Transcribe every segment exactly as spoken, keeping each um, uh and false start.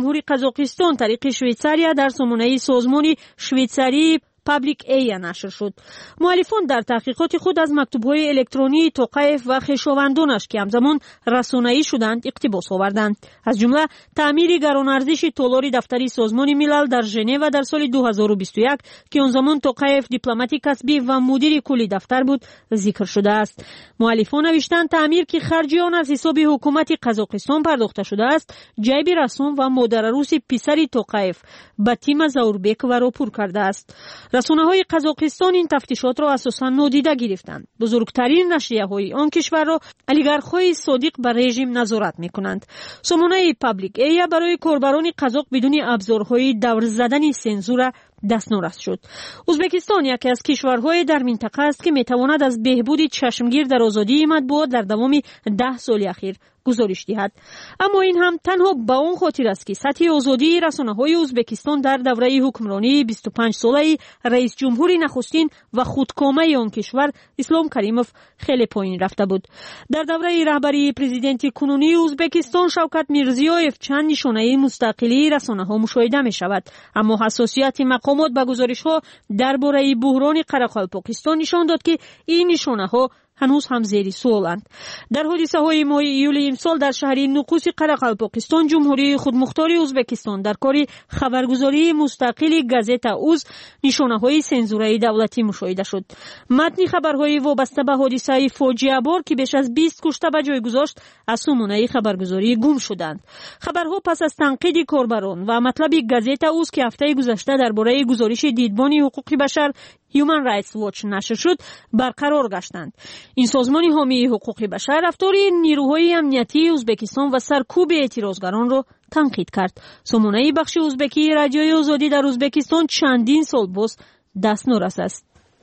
جمهوری قزاقستان طریق شویتساریا در سامانه سازمان شویتساری پابلیک ایا نشر شد. مؤلفان در تحقیقات خود از مکتوب‌های الکترونی توقیف و خویشاوندانش که همزمان رسانه‌ای شدند اقتباس آوردند. از جمله تعمیر گران‌ارزش تالار دفتری سازمان ملل در ژنو در سال دو هزار و بیست و یک که آن زمان توقیف دیپلمات کسبی و مدیر کلی دفتر بود ذکر شده است. مؤلفان نوشتند تعمیر که خرج آن از حساب حکومت قزاقستان پرداخته شده است، جیب رسوم و مادر عروس پسر توقیف باتیما زاوربک و را پر کرده است. رسانه‌های قزاقستان این تفتیشات را اساساً نادیده گرفتند. بزرگترین نشریه‌های آن کشور را اولیگارخ‌های صادق بر رژیم نظارت می‌کنند. سامانه پابلیک ایا برای کاربران قزاق بدون ابزارهای دور زدن سنزور دستنورست شد. ازبکستان یکی از کشورهای در منطقه است که می‌تواند از بهبود چشمگیر در آزادی مطبوعات در دوام ده سال اخیر گزارش دهد. اما این هم تنها به اون خاطر است که سطح آزادی رسانه‌های ازبکستان در دوره حکمرانی بیست و پنج ساله رئیس جمهوری نخستین و خودکامه آن کشور اسلام کریموف خیلی پایین رفته بود. در دوره رهبری پرزیدنت کنونی ازبکستان شوکت میرزیویف چند نشانه مستقلی رسانه‌ها مشاهده می‌شود، اما حساسیت مقامات به گزارش‌ها درباره بحران قرقلپاکستان نشان داد که این نشانه‌ها هنوز هم زیر سوالند. در حادثه های ماه ایول امسال در شهر نوقوس قرقلپاکستان جمهوری خودمختار ازبکستان در کار خبرگزاری مستقل گازت اوز نشانه های سنزوره دولتی مشاهده شد. متن خبرهای وابسته به حادثه فاجعه بار که بیش از بیست کشته به جای گذاشت از سامانه خبرگزاری گم شدند. خبرها پس از تنقید کاربران و مطلب گازت اوز که هفته گذشته درباره گزارش دیدبان حقوق بشر Human Rights Watch نشر شد برقرار گشتند. این سازمان حامی حقوق بشر رفتار نیروهای امنیتی ازبکستان و سرکوب اعتراضگران را تنقید کرد. سامانه بخش ازبکی رادیوی آزادی در ازبکستان چندین سال باز دستنورس است.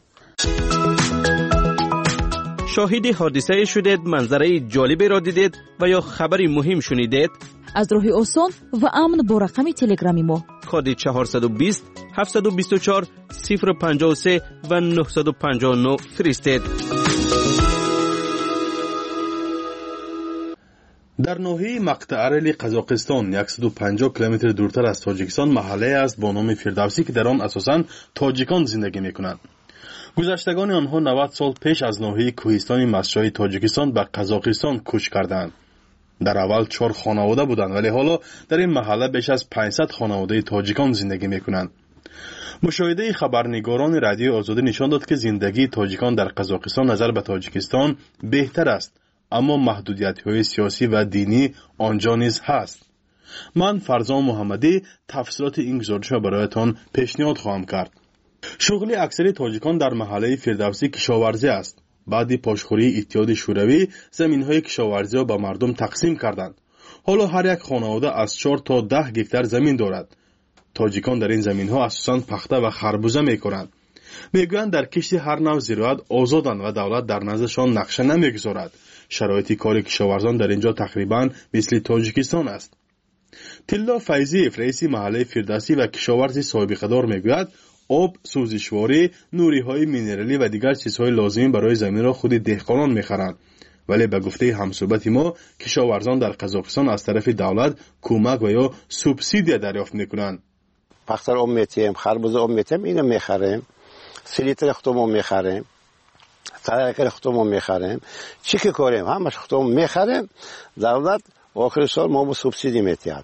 شاهد حادثه شدید، منظره جالبی را دیدید و یا خبری مهم شنیدید؟ از راه آسان و امن با رقم تلگرامی ما کد چهارصد و بیست هفتصد و بیست و چهار صفر پنجاه و سه و نهصد و پنجاه و نه فرستید. در ناحیه مقطع ارلی قزاقستان صد و پنجاه کیلومتر دورتر از تاجیکستان محله است با نام فردوسی که در آن اساساً تاجیکان زندگی می‌کنند. گذشتگان آنها نود سال پیش از ناحیه کوهستانی مسجای تاجیکستان به قزاقستان کوچ کردند. در اول چهار خانواده بودند ولی حالا در این محله بیش از پانصد خانواده تاجیکان زندگی می‌کنند. مشاهده خبرنگاران رادیو آزادی نشان داد که زندگی تاجیکان در قزاقستان نظر به تاجیکستان بهتر است، اما محدودیت‌های سیاسی و دینی آنجا نیز هست. من فرزان محمدی تفصیلات این گزارش را برایتان پیشنهاد خواهم کرد. شغل اکثر تاجیکان در محله فردوسی کشاورزی است. بعد پاشخوری اتحاد شوروی زمین‌های کشاورزی را به مردم تقسیم کردند. حالا هر یک خانواده از چهار تا ده هکتار زمین دارد. تاجیکان در این زمین‌ها اساساً پخته و خربوزه می‌کنند. میگویند در کشت هر نوع زراعت آزادند و دولت در نزدشان نقشه نمیگذارد. شرایط کار کشاورزان در اینجا تقریباً مثل تاجیکستان است. تلا فیضی رئیس محله فردوسی و کشاورزی سابقه‌دار میگوید آب، سوزشواری، نوری‌های مینرالی و دیگر چیزهای لازم برای زمین را خود دهقانان می‌خرند. ولی به گفته همصحبت ما کشاورزان در قزاقستان از طرف دولت کمک و یا سوبسیدی دریافت می‌کنند. پختر آب می‌تیم، خربوزه آب می‌تیم، اینو می‌خریم. سلیتر خودمون می‌خریم. ترکر خودمون می‌خریم. چی که کنیم؟ همش خودمون می‌خریم. دولت آخر سال ما با سوبسیدی می‌تید.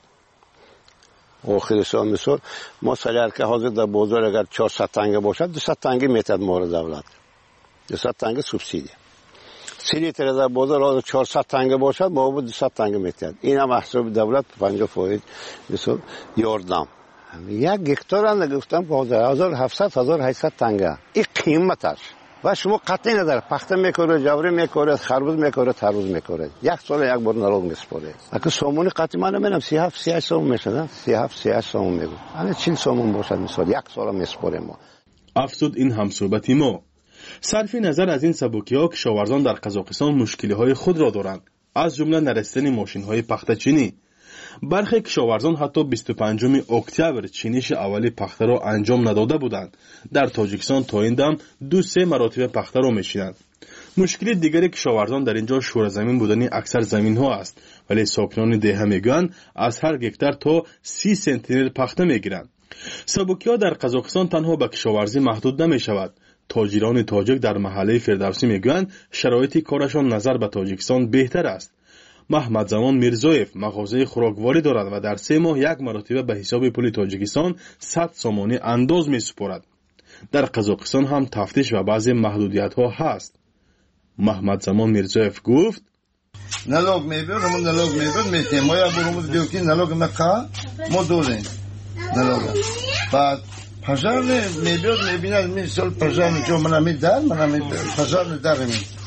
آخر سال مثلا ما سلیار که حاضر در بازار اگر چهارصد تنگه باشد دویست تنگه میتد مورد دولت، دویست تنگه سوبسیدی. سی لیتر در بازار حاضر چهارصد تنگه باشد ما با دویست تنگه میتد. این هم حساب دولت پنجاه فاصد مثلا یاردم. یک هکتار هم گفتم که حاضر هزار و هفتصد هزار و هشتصد تنگه این قیمتش. و شما قطعی نداره، پخته میکنه، جوری میکنه، خربوز میکنه، تربوز میکنه، یک سال یک بار نروگ میسپره. اگه سامون قطعی من نمیدونم سی هفت سی هشت سامون میشه، سی هفت سی هشت سامون میگو، یعنی چهل سامون باشد مثلا یک سال میسپره ما. افزود این همصحبتی ما. صرف نظر از این سبکی‌ها کشاورزان در قزاقستان مشکل‌های خود را دارند، از جمله نرسیدن ماشین‌های پخته چینی. برخی کشاورزان حتی بیست و پنجم اکتبر چینش اولی پخته را انجام نداده بودند. در تاجیکستان تا این دم دو سه مراتب پخته را می‌چینند. مشکل دیگری کشاورزان در اینجا شور زمین بودن اکثر زمین ها است، ولی ساکنان دهه میگویند از هر گکتار تا سی سنتیمتر پخته میگیرند. سبوکی‌ها در قزاقستان تنها به کشاورزی محدود نمی شود. تاجران تاجیک در محله فردوسی میگویند شرایط کارشان نظر به تاجیکستان بهتر است. محمد زمان میرزویف مغازه خوراکواری دارد و در سه ماه یک مرتبه به حساب پول تاجیکستان صد سامانی انداز می سپارد. در قزاقستان هم تفتیش و بعضی محدودیت ها هست. محمد زمان میرزویف گفت نالوگ میبرد، ما نالوگ میبرد میتیم، ما یا برامون دیو که نالوگ مکا ما داریم نالوگ. بعد پژار میبرد میبیند میسال پژار میجو من میدار من می پژار ندارم.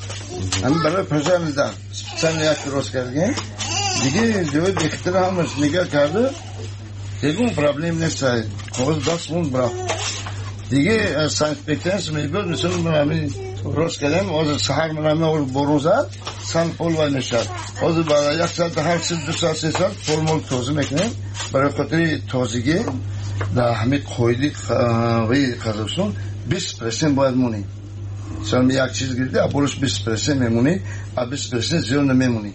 هم برای پژار ندار. سن یک روز کردیم. دیگه دیو دیختر همش نگاه کرده. دیگه پرابلم نیست. خود دست مون برا. دیگه ساینس پیکتنس میبرد مثلا من می روز کردیم. از سحر من می اور بروزات سال پول و نشد. از برای یک سال هر سال دو سال سه سال پول مول توزیع میکنیم. برای خاطر توزیعی در همه قویدی قوی قزاقستان بیست درصد باید مونی. سال یک چیز گرفته اپولوش بیست درصد میمونی، اب بیست درصد زیاد نمیمونی.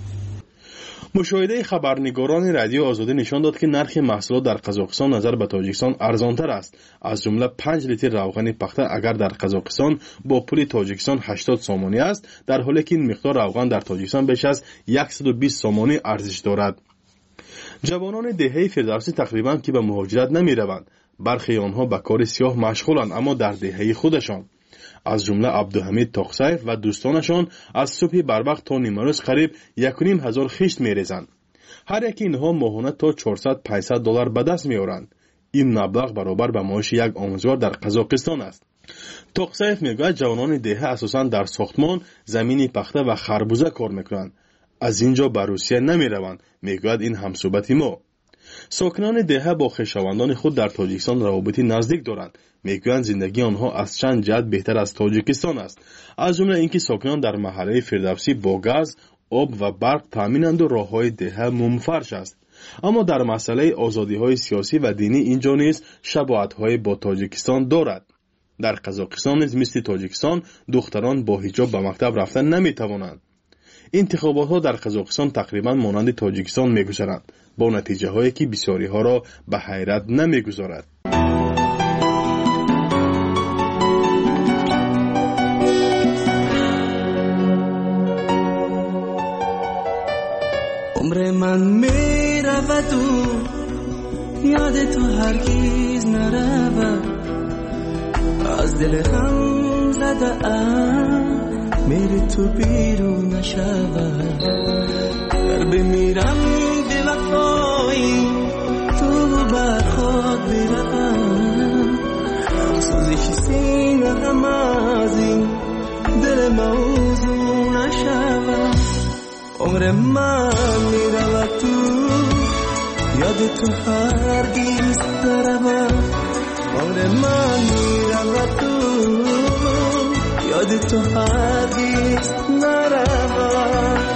مشاهده خبرنگاران رادیو آزادی نشان داد که نرخ محصولات در قزاقستان نظر به تاجیکستان ارزانتر است. از جمله پنج لیتر روغن پخته اگر در قزاقستان با پول تاجیکستان هشتاد سامانی است، در حالی که این مقدار روغن در تاجیکستان بیش از صد و بیست سامانی ارزش دارد. جوانان دهه فردوسی تقریبا که به مهاجرت نمی روند. برخی آنها به کار سیاه مشغولند، اما در دهه خودشان. از جمله عبدالحمید تاقسیف و دوستانشان از صبح بروقت تا نیمه روز قریب یک و نیم هزار خشت می ریزند. هر یکی اینها ماهانه تا چهارصد پانصد دلار به دست می آورند. این مبلغ برابر به معاش یک آموزگار در قزاقستان است. تاقسیف می گوید جوانان دهه اساساً در ساختمان، زمینی پخته و خربوزه کار می کنند. از اینجا به روسیه نمی روند. می گوید این همصحبت ما. ساکنان دهه با خویشاوندان خود در تاجیکستان روابطی نزدیک دارند. میگویند زندگی آنها از چند جهت بهتر از تاجیکستان است. از جمله اینکه ساکنان در محله فردوسی با گاز، آب و برق تامینند و راههای دهه منفرش است. اما در مسئله آزادی‌های سیاسی و دینی اینجا نیز شباهت‌های با تاجیکستان دارد. در قزاقستان نیز مثل تاجیکستان دختران با حجاب به مکتب رفتن نمی‌توانند. انتخابات ها در قزاقستان تقریبا مانند تاجیکستان می‌گذرند، با نتیجه هایی که بسیاری ها را به حیرت نمی‌گذارد. عمر من میرود و یاد تو هرگز نرود، از دل غم زده ام میری تو بیرون نشود. گر بمیرم به وفایی تو بر خود بروم، سوزش سینه غم از این دل موضوع نشود. عمر من میرود تو یاد تو هرگز نرود. عمر من میرود تو یاد تو هرگز نرود.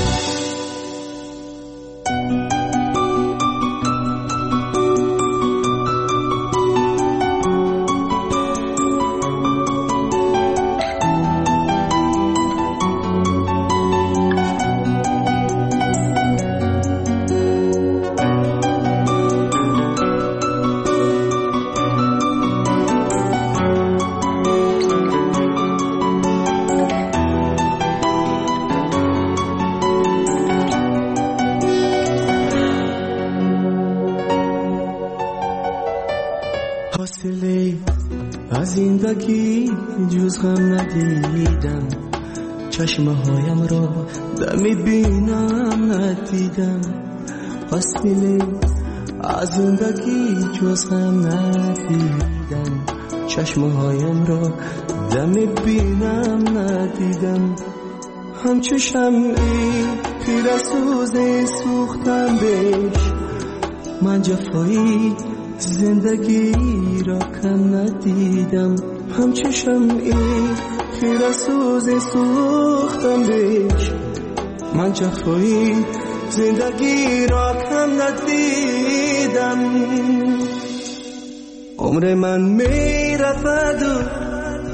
از زندگی جز غم ندیدم، چشمه هایم را دمی بینم ندیدم. فاصله از زندگی جز غم ندیدم، چشمه هایم را دمی بینم ندیدم. همچو شمعی پیر سوز سوختم بهش، من جفایی زندگی را کم ندیدم. همچو شمعی خیره سوز سوختم بهش، من جفایی زندگی را کم ندیدم. عمر من می رفت و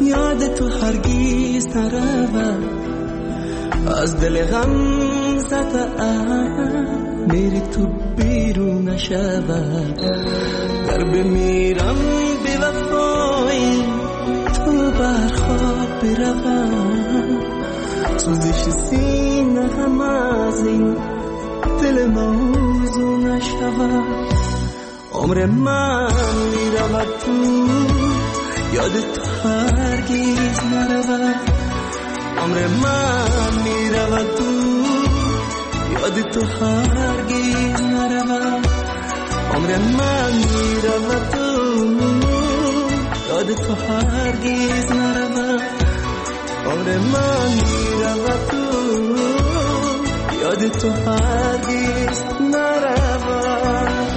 یاد تو هرگیز نرود، از دل غم زده ام میری تو بیرون نشود. گر بمیرم بی وفایی تو بر خواب بروم، سوزش سینه هم از این دل موضوع نشود. عمر من میرود تو یاد تو هرگیز نرود، عمر من میرود تو یاد تو هرگیز نرود، عمر من میرود تو یاد تو هرگیز نرود، عمر من میرود تو یاد تو هرگیز نرود.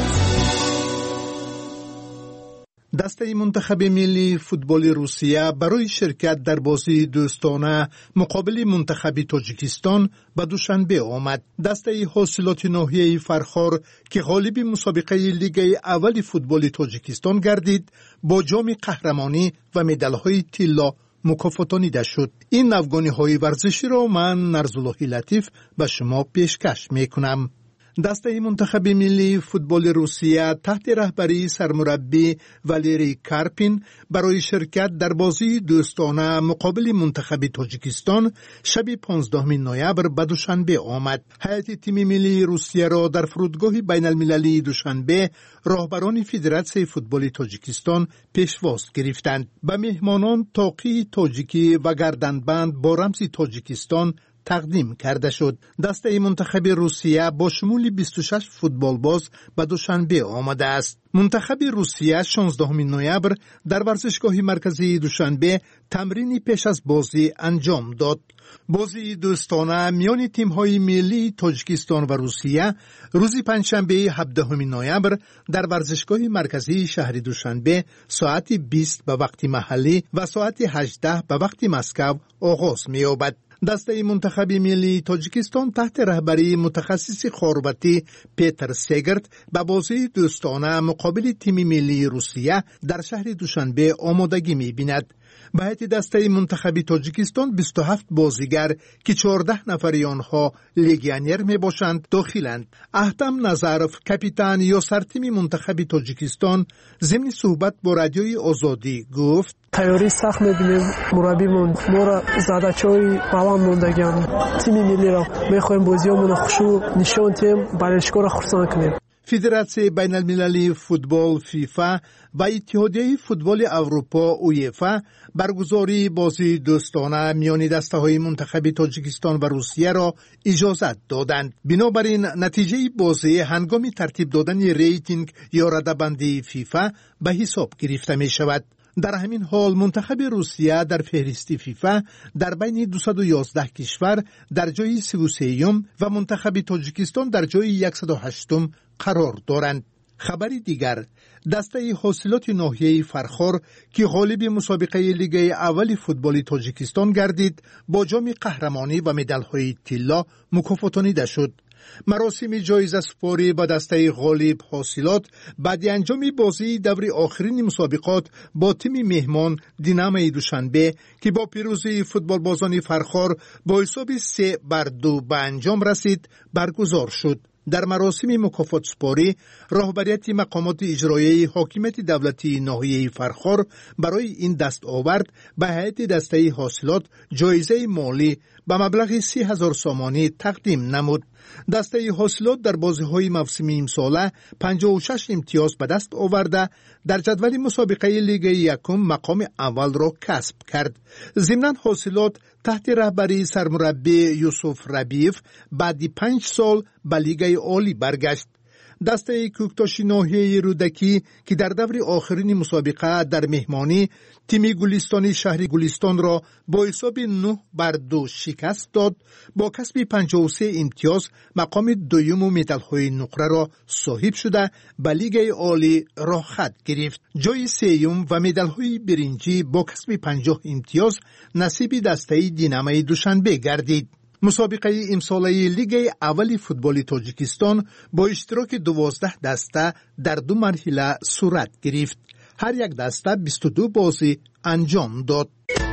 دسته منتخب ملی فوتبال روسیه برای شرکت در بازی دوستانه مقابل منتخب تاجیکستان به دوشنبه آمد. دسته حاصلات ناحیه فرخار که غالب مسابقه لیگ اول فوتبال تاجیکستان گردید با جام قهرمانی و مدال‌های طلا مکافاتانیده شد. این نوگانی‌های ورزشی را من نرزالله لطیف به شما پیشکش می‌کنم. دسته منتخب ملی فوتبال روسیه تحت رهبری سرمربی والری کارپین برای شرکت در بازی دوستانه مقابل منتخب تاجیکستان شب پانزدهم نوامبر به دوشنبه آمد. هیئت تیم ملی روسیه را در فرودگاه بین المللی دوشنبه راهبران فدراسیون فوتبال تاجیکستان پیشواز گرفتند. به مهمانان طاقی تاجیکی و گردنبند با رمز تاجیکستان تقدیم کرده شد. دسته منتخب روسیه با شمول بیست و شش فوتبالباز به دوشنبه آمده است. منتخب روسیه شانزدهم نوامبر در ورزشگاه مرکزی دوشنبه تمرینی پیش از بازی انجام داد. بازی دوستانه میان تیم‌های ملی تاجیکستان و روسیه روز پنجشنبه هفدهم نوامبر در ورزشگاه مرکزی شهر دوشنبه ساعت بیست به وقت محلی و ساعت هجده به وقت مسکو آغاز می‌یابد. دسته منتخب ملی تاجیکستان تحت رهبری متخصص خاربتی پیتر سگرت به بازی دوستانه مقابل تیم ملی روسیه در شهر دوشنبه آمادگی می‌بیند. به هیئت دسته منتخب تاجیکستان بیست و هفت بازیگر که چهارده نفری آنها لیگیونر میباشند داخلند. احتم نظرف کاپیتان یا سرتیم منتخب تاجیکستان ضمن صحبت با رادیوی آزادی گفت: تیاری سخت می‌بینیم، مربیمون ما را زدچه‌های بالان موندگیم، تیم ملی را می‌خوایم بازیامون خشوع نشون تیم برشکار خرسان کنیم. فدراسیون بین المللی فوتبال فیفا و اتحادیه فوتبال اروپا اویفا برگزاری بازی دوستانه میان دسته‌های منتخب تاجیکستان و روسیه را اجازت دادند. بنابراین نتیجه بازی هنگام ترتیب دادن ریتینگ یا رده‌بندی فیفا به حساب گرفته می شود. در همین حال منتخب روسیه در فهرست فیفا در بین دویست و یازده کشور در جای سی و سه و منتخب تاجیکستان در جای صد و هشت قرار دارند. خبری دیگر، دسته حاصلات ناحیه فرخار که غالب مسابقه لیگ اول فوتبال تاجیکستان گردید با جام قهرمانی و مدال‌های طلا مکافاتانیده شد. مراسم جایزه سپاری به دسته غالب حاصلات بعد انجام بازی دور آخرین مسابقات با تیم مهمان دینامو دوشنبه که با پیروزی فوتبال بازان فرخار با حساب سه بر دو به انجام رسید برگزار شد. در مراسم مکافات سپاری رهبریت مقامات اجرایی حاکمیت دولتی ناحیه فرخار برای این دست آورد به هیئت دسته حاصلات جایزه مالی به مبلغ سی هزار سامانی تقدیم نمود. دسته حاصلات در بازی‌های موسمی امساله پنجاه و شش امتیاز به دست آورده در جدول مسابقه لیگ یکم مقام اول را کسب کرد. ضمناً حاصلات تحت رهبری سرمربی یوسف ربیف بعد پنج سال به لیگ عالی برگشت. دسته کوکتاش ناحیه رودکی که در دور آخرین مسابقه در مهمانی تیم گلستانی شهر گلستان را با حساب نه بر دو شکست داد، با کسب پنجاه و سه امتیاز مقام دوم و مدال‌های نقره را صاحب شده به لیگ عالی راه خط گرفت. جای سوم و مدال‌های برنجی با کسب پنجاه امتیاز نصیب دسته دینامو دوشنبه گردید. مسابقه امساله لیگ اول فوتبال تاجیکستان با اشتراک دوازده دسته در دو مرحله صورت گرفت. هر یک دسته بیست و دو بازی انجام داد.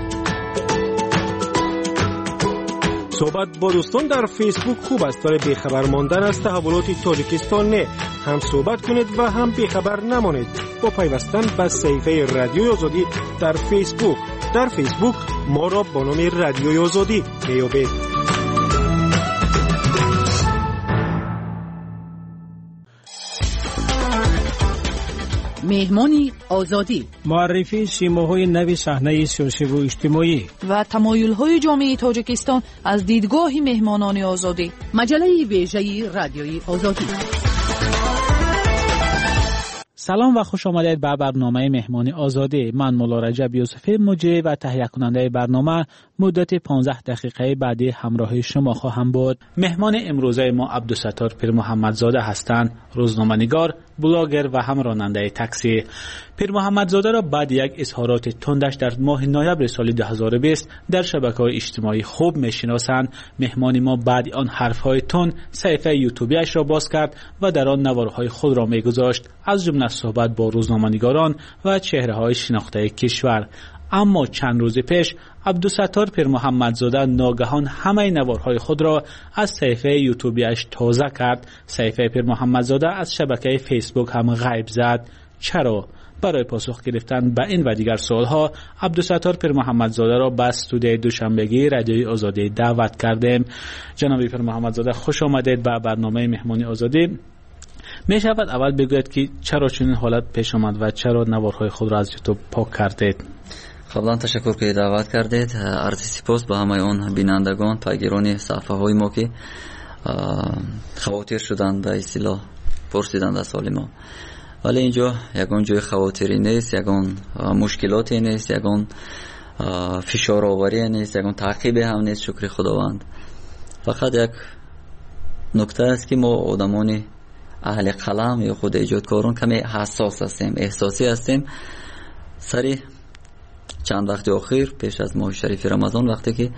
صحبت با دوستان در فیسبوک خوب است ولی بیخبر ماندن از تحولات تاجیکستان نه. هم صحبت کنید و هم بیخبر نمانید با پیوستن به صفحه رادیوی آزادی در فیسبوک. در فیسبوک ما را با نام رادیوی آزادی میابید. مهمانی آزادی، معرفی سیماهای نوی صحنه سیاسی و اجتماعی و تمایل‌های جامعه تاجیکستان از دیدگاه مهمانان آزادی. مجله ویژه رادیوی آزادی. سلام و خوش آمدید به برنامه مهمانی آزادی. من مولا رجب یوسفی مجری و تهیه کننده برنامه مدت پانزده دقیقه بعدی همراه شما خواهم بود. مهمان امروزه ما عبدالستار پیر محمدزاده هستند، روزنامه‌نگار، بلاگر و هم راننده تاکسی. پیر محمدزاده را بعد یک اظهارات تندش در ماه نوامبر سال دو هزار و بیست در شبکه‌های اجتماعی خوب می‌شناسند. مهمان ما بعد آن حرف‌های تند صفحه یوتیوبیش را باز کرد و در آن نوارهای خود را می‌گذاشت، از جمله صحبت با روزنامه‌نگاران و چهره‌های شناخته کشور. اما چند روز پیش عبدالستار پیر محمدزاده ناگهان همه نوارهای خود را از صفحه یوتیوبیش تازه کرد. صفحه پیر محمدزاده از شبکه فیسبوک هم غیب زد. چرا؟ برای پاسخ گرفتن به این و دیگر سوالها عبدالستار پیر محمدزاده را به استودیوی دوشنبگی رادیوی آزادی دعوت کردیم. جناب پیر محمدزاده خوش آمدید به برنامه مهمانی آزادی. می شود اول بگوید که چرا چنین حالت پیش آمد و چرا نوارهای خود را از یوتیوب پاک کردید؟ قبلا تشکر که دعوت کردید. عرض سپاس به همه اون بینندگان پیگیران صفحه های ما که خواطر شدند به اصطلاح پرسیدند از سال ما. ولی اینجا یگان جای خواطری نیست، یگان مشکلاتی نیست، یگان فشار آوری نیست، یگان تعقیب هم نیست. شکر خداوند. فقط یک نکته است که ما آدمان اهل قلم یا خود ایجادکاران کمی حساس هستیم، احساسی هستیم. سری چند وقت اخیر پیش از ماه شریف رمضان وقتی که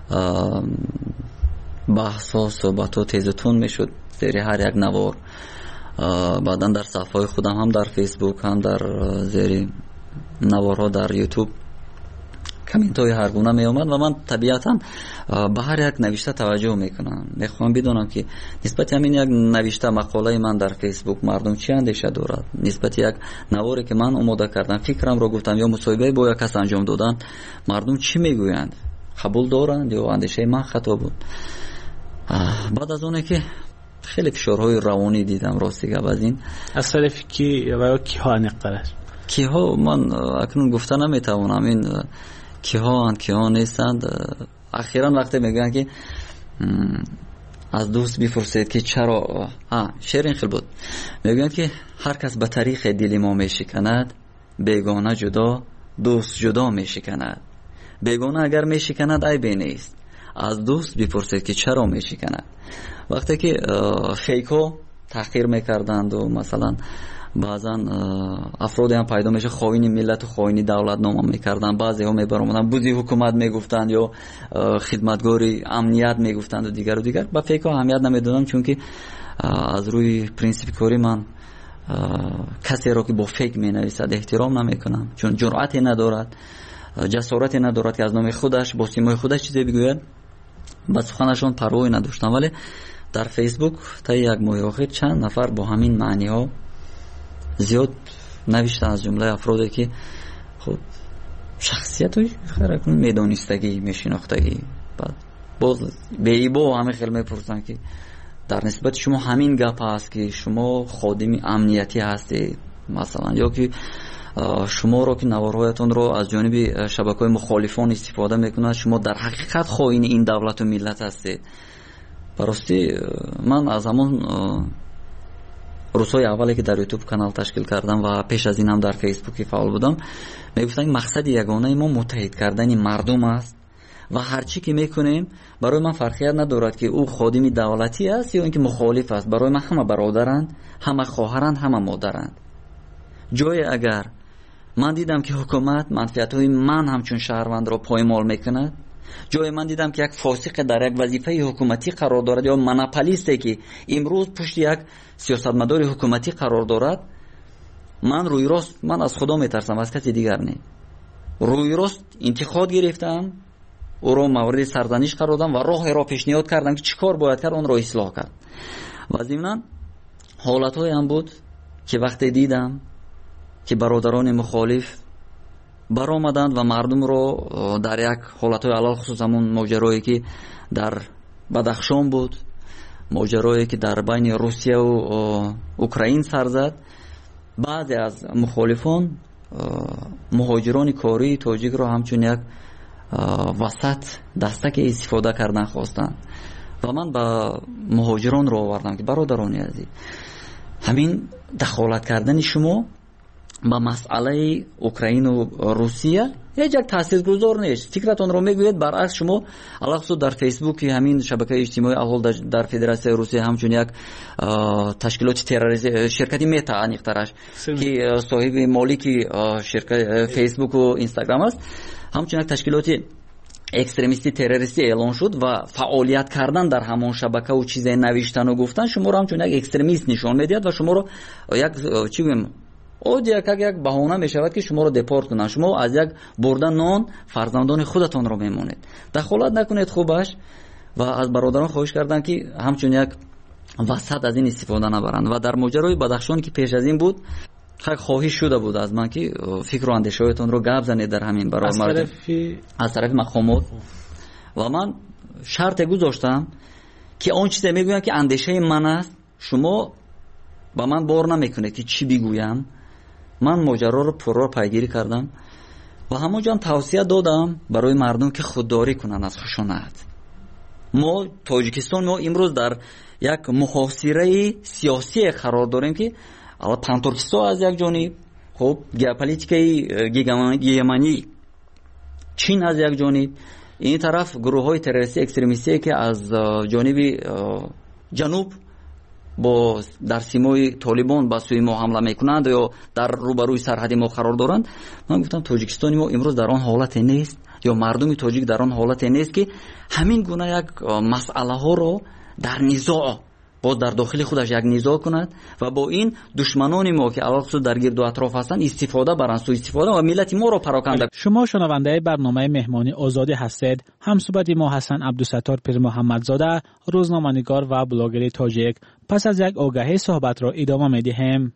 بحث ها صحبت ها تیز و تند میشد زیر هر یک نوار، بعدا در صفحه خودم هم در فیسبوک هم در زیر نوارها در یوتیوب کامنت های هر گونه می آمد و من طبیعتا به هر یک نوشته توجه میکنم. میخوام بدونم که نسبت همین یک نوشته مقاله من در فیسبوک مردم چی اندیشه دارد، نسبت یک نواری که من آماده کردم فکرم را گفتم یا مصاحبه با یک کس انجام دادن مردم چی میگویند، قبول دارند یا اندیشه من خطا بود. بعد از اونه که خیلی فشارهای روانی دیدم راستی گپ از این از طرف کی و کی ها نقدرش کی ها من اکنون گفته نمیتوانم این کی ها کی ها نیستند. اخیراً وقتی میگن که از دوست بپرسید که چرا ها شعر این خیلی بود، میگن که هر کس به طریق دل ما میشکند بیگانه جدا دوست جدا میشکند. بیگانه اگر میشکند عیبی نیست، از دوست بپرسید که چرا میشکند. وقتی که فیکو تحقیر میکردند و مثلا بعضا افرادی هم پیدا میشه خائن ملت و خائن دولت نام میکردن، بعضی ها میبرامدن بودی حکومت میگفتند یا خدمتگاری امنیت میگفتند و دیگر و دیگر. با فیکو اهمیت نمیدادم چون که از روی پرینسیپ کاری من کسی را که با فیک مینویسد احترام نمیکنم، چون جرأتی ندارد، جسارتی ندارد که از نام خودش با سیمای خودش چیزی بگوید. با سخنشون پروایی نداشتم. ولی در فیسبوک تا یک ماه اخیر چند نفر با همین معنی ها زیاد نوشتن، از جمله افرادی که خب شخصیت های خیلی میدانستگی میشناختگی. بعد باز به ایبا همه خیلی میپرسن که در نسبت شما همین گپ هست که شما خادم امنیتی هستید مثلا، یا که شما رو که نوارهایتون رو از جانب شبکه‌های مخالفان استفاده میکنند شما در حقیقت خائن این دولت و ملت هستید. براستی من از همون روزهای اولی که در یوتیوب کانال تشکیل کردم و پیش از این هم در فیسبوک فعال بودم میگفتن مقصد یگانه ما متحد کردن مردم است و هر چی که میکنیم برای من فرقیت ندارد که او خادم دولتی است یا اینکه مخالف است. برای من همه برادرند، همه خواهرند، همه مادرند. جای اگر من دیدم که حکومت منفعت‌های من همچون شهروند را پایمال میکند، جای من دیدم که یک فاسق در یک وظیفه حکومتی قرار دارد یا مناپولیستی که امروز پشت یک سیاستمدار حکومتی قرار دارد، من روی راست من از خدا میترسم، از کسی دیگر نه. روی راست انتقاد گرفتم او رو مورد سرزنش قرار دادم و راه را پیشنهاد کردم که چیکار باید کرد اون رو اصلاح کرد. و ضمن حالت‌های هم بود که وقتی دیدم که برادران مخالف برآمدند و مردم رو در یک حالت‌های علل خصوص همون ماجرایی که در بدخشان بود، ماجرایی که در بین روسیه و اوکراین سر زد، بعضی از مخالفان مهاجران کاری تاجیک رو همچون یک وسط دستک استفاده کردن خواستن و من با مهاجران رو آوردم که برادران عزیز، همین دخالت کردن شما با مسئله اوکراین و روسیه هیچ یک تاثیرگذار نیست. فکرتون رو میگوید برعکس شما علاوه در فیسبوک همین شبکه اجتماعی اول در فدراسیون روسیه همچون یک تشکیلات تروریستی شرکتی متا انیخترش که صاحب مالکی شرکت فیسبوک و اینستاگرام است، همچون یک تشکیلات اکستریمیستی تروریستی اعلان شد و فعالیت کردن در همون شبکه و چیزای نوشتن و گفتن شما رو همچون یک اکستریمیست نشون میدید و شما رو یک چی بگم او دیگه یک بهانه میشود که شما رو دپورت کنن، شما از یک بردن نان فرزندان خودتون رو میمونید. دخالت نکنید خوبش و از برادران خواهش کردن که همچون یک وسط از این استفاده نبرند. و در ماجرای بدخشان که پیش از این بود خواهش شده بود از من که فکر و اندیشه‌هایتون رو گپ زنید در همین برای از مردم طرف از طرف مقامات و من شرط گذاشتم که اون چیزی میگویم که اندیشه من است شما با من بار نمیکنه که چی بگویم. من ماجرا رو پررو پیگیری کردم و همونجا هم توصیه دادم برای مردم که خودداری کنن از خشونت. ما تاجیکستان ما امروز در یک محاصره سیاسی قرار داریم که اول پانتورکیستان از یک جانب، خب ژئوپلیتیکای گیگمانی چین از یک جانب، این طرف گروه های تروریستی اکستریمیستی که از جانب جنوب با در سیمای طالبان با سوی ما حمله میکنند یا در روبروی سرحد ما قرار دارند. من گفتم تاجیکستان ما امروز در آن حالت نیست یا مردم تاجیک در آن حالت نیست که همین گونه یک مسئله ها رو در نزاع باز در داخل خودش یک نزاع کند و با این دشمنان ما که علاوه در گرد و اطراف هستند استفاده برند، سوء استفاده و ملت ما رو پراکنده. شما شنونده برنامه مهمانی آزادی هستید. همصحبت ما حسن عبدالستار پیر محمدزاده، روزنامه‌نگار و بلاگر تاجیک. پس از یک آگهی صحبت را ادامه می‌دهیم.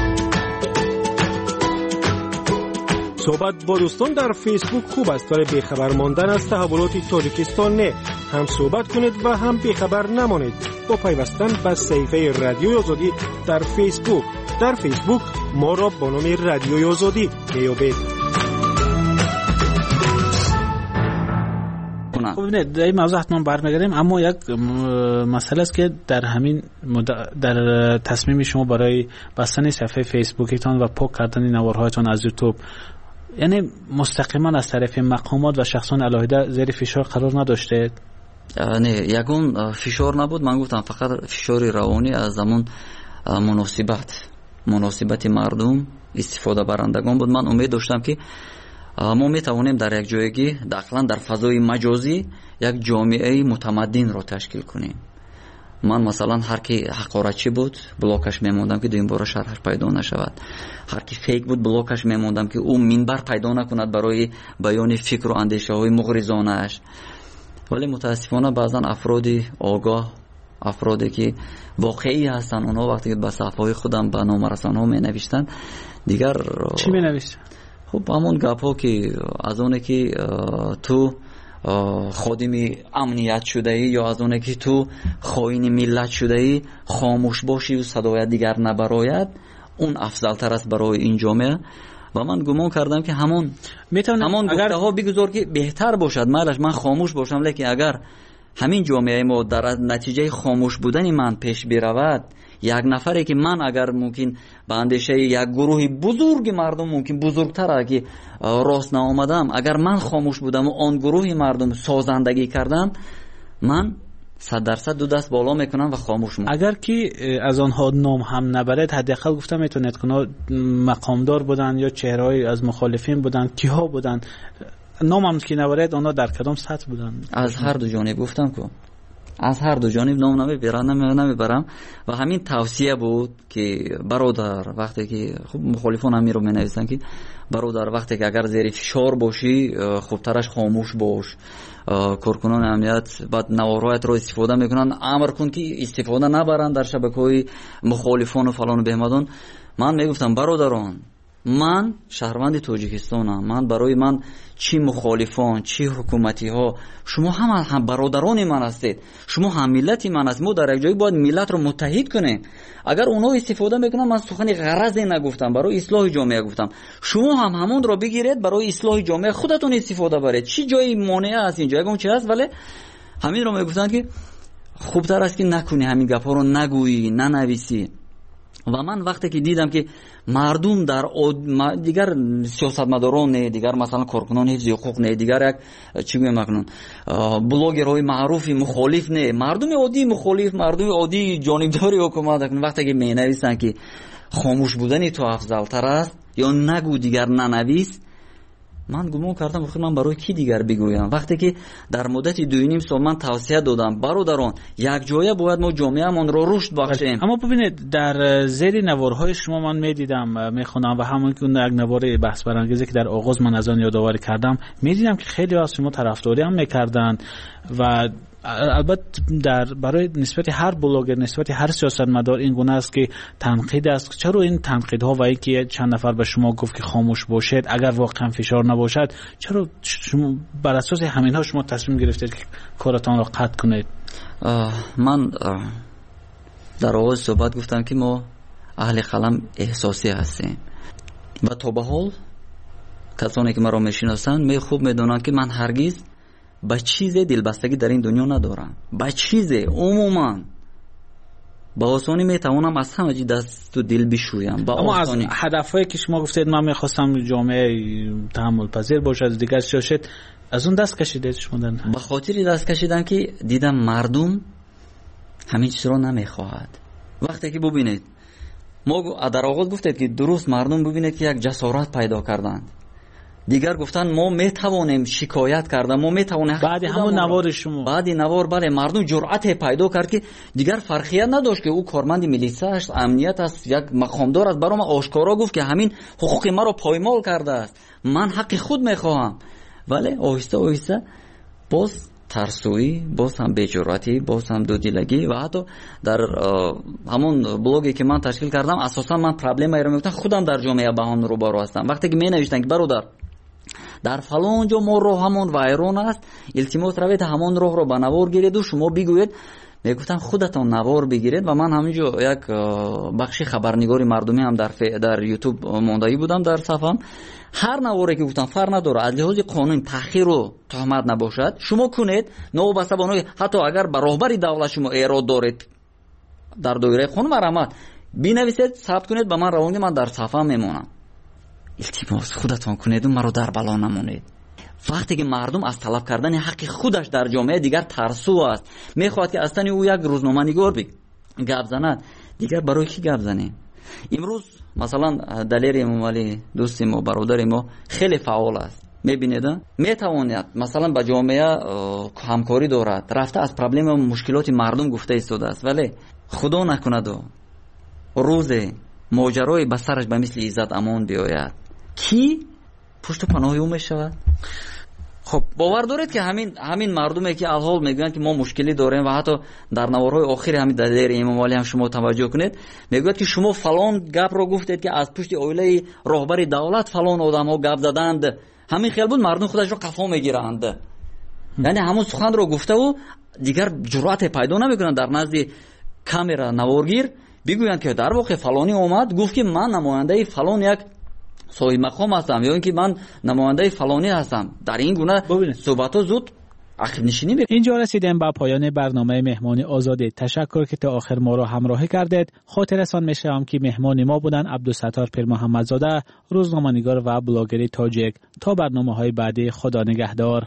صحبت با دوستان در فیسبوک خوب است، برای بیخبر ماندن از تحولات تاجیکستان نه. هم صحبت کنید و هم بیخبر نمانید با پیوستن به صفحه رادیوی آزادی در فیسبوک. در فیسبوک ما را با نام رادیوی آزادی میابید. خب ببینید در این موضوع حتما برمیگردیم، اما یک مسئله است که در همین در تصمیم شما برای بستن صفحه فیسبوکتان و پاک کردن نوارهایتان از یوتیوب، یعنی مستقیما از طرف مقامات و شخصان علاهده زیر فشار قرار نداشته؟ نه، یگون فشار نبود. من گفتم فقط فشار روانی از زمان مناسبت مناسبت مردم استفاده برندگان بود. من امید داشتم که ما میتوانیم در یک جایگی دقیقاً در فضای مجازی یک جامعه متمدن را تشکیل کنیم. من مثلا هر کی حقارتچی بود بلاکش میموندم که دویم بار شرحش پیدا نشود، هر کی فیک بود بلاکش میموندم که او منبر پیدا نکند برای بیان فکر و اندیشه های مغرضانه اش. ولی متاسفانه بعضا افرادی آگاه، افرادی که واقعی هستن، اونا وقتی که به صفحه خودم به نام رسانه ها می نوشتن دیگر چی می نوشتن؟ خب همون گپ ها که از اونه که تو خادم امنیت شده ای یا از اونه که تو خائن ملت شده ای خاموش باشی و صدای دیگر نبراید، اون افضل تر است برای این جامعه. و من گمان کردم که همون همون گفته ها بگذار که بهتر باشد، مالش من خاموش باشم، لیکن اگر همین جامعه ما در نتیجه خاموش بودن من پیش برود، یک نفری که من اگر ممکن به اندیشه یک گروه بزرگ مردم ممکن بزرگتر که راست نآمدم، اگر من خاموش بودم و آن گروه مردم سازندگی کردن، من صد درصد دو دست بالا میکنم و خاموش میکنم. اگر که از آنها نام هم نبرد، حداقل گفتم میتونید که مقامدار بودن یا چهره‌ای از مخالفین بودن، کیها بودن، نام هم که نبرد، اونا در کدام سطح بودن؟ از هر دو جانب گفتم که از هر دو جانب نام نمیبرم نمیبرم و همین توصیه بود که برادر وقتی که خب مخالفان هم رو مینویسن که برادر وقتی که اگر زیر فشار باشی خوبترش خاموش باش. کارکنان امنیت بعد نوارهایت رو استفاده میکنن، امر کن که استفاده نبرن در شبکه‌های مخالفان و فلان و بهمدان. من میگفتم برادران من شهروند تاجیکستانم، من برای من چی مخالفان چی حکومتی ها شما هم هم برادران من هستید، شما هم ملت من هستید. ما در یک جایی باید ملت رو متحد کنیم. اگر اونا استفاده میکنن، من سخنی غرضی نگفتم، برای اصلاح جامعه گفتم، شما هم همون رو بگیرید برای اصلاح جامعه خودتون استفاده برید. چی جایی مانع است اینجا اون چی است، ولی همین رو میگفتن که خوبتر است که نکنی همین گپا رو نگویی ننویسی. و من وقتی که دیدم که مردم در دیگر سیاستمداران نه، دیگر مثلا کارکنان حفظ حقوق نه، دیگر یک چی میگم مکنون بلاگرهای معروفی مخالف نه، مردم عادی مخالف، مردم عادی جانبداری حکومت کنن، وقتی که مینویسن که خاموش بودن تو افضل تر است یا نگو دیگر ننویس، من گمان کردم آخه من برای کی دیگر بگویم. وقتی که در مدت دو نیم سال من توصیه دادم برادران یک جایه باید ما جامعه‌مان رو رشد بخشیم. اما ببینید در زیر نوارهای شما من میدیدم میخونم و همون که یک نوار بحث برانگیزی که در آغاز من از آن یادآوری کردم میدیدم که خیلی از شما طرفداری هم میکردن و البته در برای نسبت هر بلاگر نسبت هر سیاستمدار این گونه است که تنقید است. چرا این تنقیدها و اینکه چند نفر به شما گفت که خاموش باشید اگر واقعا فشار نباشد، چرا شما بر اساس همینها شما تصمیم گرفتید که کارتان را قطع کنید؟ من در آغاز صحبت گفتم که ما اهل قلم احساسی هستیم و تا به حال کسانی که مرا میشناسند می خوب میدونن که من هرگز با چیز دلبستگی در این دنیا ندارم. با چیز عموما با آسانی میتوانم از همه چی دست و دل بشویم. با اما آسانی. از هدفهایی که شما گفتید من میخواستم جامعه تحمل پذیر باشد دیگر سیاست، از اون دست کشیدید شما؟ به خاطری دست کشیدم که دیدم مردم همین چیز رو نمیخواهد. وقتی که ببینید ما در آغاز گفتید که درست مردم ببینید که یک جسارت پیدا کردن، دیگر گفتن ما میتوانیم شکایت کردن، ما میتوانیم بعد همون نوار شما بعد نوار بله مردم جرأت پیدا کرد که دیگر فرقیت نداشت که او کارمند میلیسا است، امنیت است، یک مقامدار است، برام آشکارا گفت که همین حقوق ما رو پایمال کرده است، من حق خود میخواهم. ولی آهسته آهسته باز ترسویی، باز هم بی‌جرأتی، باز هم دودیلگی و حتی در همون بلاگی که من تشکیل کردم اساسا من پرابلمی رو میگفتم خودم در جامعه با هم رو بارو هستم. وقتی که می نوشتن که برادر در فلان جا ما راه همون وایرون است، التماس روید همون راه رو به نوار گیرید و شما بگوید، میگفتم خودتون نوار بگیرید. و من همینجا یک بخشی خبرنگاری مردمی هم در در یوتیوب ماندایی بودم در صفحم، هر نواری که گفتم فرق نداره از لحاظ قانون تأخیر و تهمت نباشد شما کنید، نوبسته بانوی حتی اگر به راهبری دولت شما ایراد دارید در دایره قانون مرامت بنویسید ثبت کنید به من روانگی، من در صفحه میمونم. التماس خودتون کنید و مرا در بلا نمونید. وقتی که مردم از طلب کردن حق خودش در جامعه دیگر ترسو است، میخواد که اصلا او یک روزنامه نگار بگه گپ زند، دیگر برای کی گپ زنیم؟ امروز مثلا دلیر امامعلی دوست ما برادر ما خیلی فعال است، میبینید میتواند مثلا با جامعه همکاری دارد، رفته از پرابلم و مشکلات مردم گفته ایستاده است، ولی خدا نکند روز ماجرای به سرش به مثل عزت امان بیاید کی پشت پناه او میشود؟ خب باور دارید که همین همین مردمی که الحال میگن که ما مشکلی داریم و حتی در نوارهای آخری همین دلیر امامعلی هم شما توجه کنید میگوید که شما فلان گپ رو گفتید که از پشت اویله راهبر دولت فلان آدم ها گپ زدند، همین خیال بود مردم خودش رو قفا میگیرند. یعنی همون سخن رو گفته و دیگر جرأت پیدا نمیکنن در نزد کامera نوارگیر بگویند که در واقع فلانی اومد گفت که من نماینده فلان یک صاحب مقام هستم یا اینکه من نماینده فلانی هستم. در این گونه صحبت ها زود عقب نشینی میکنه. اینجا رسیدیم به پایان برنامه مهمانی آزاده. تشکر که تا آخر ما را همراهی کردید. خاطرتان میشم که مهمان ما بودن عبدالستار پیر محمدزاده، روزنامه‌نگار و بلاگر تاجیک. تا برنامه‌های بعدی، خدا نگهدار.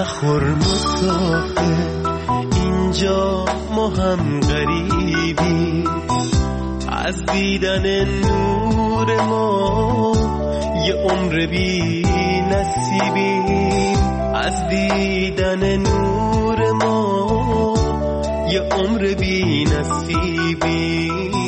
نخور مسافر، اینجا ما هم غریبی، از دیدن نور ما یه عمر بی نصیبیم، از دیدن نور ما یه عمر بی نصیبیم.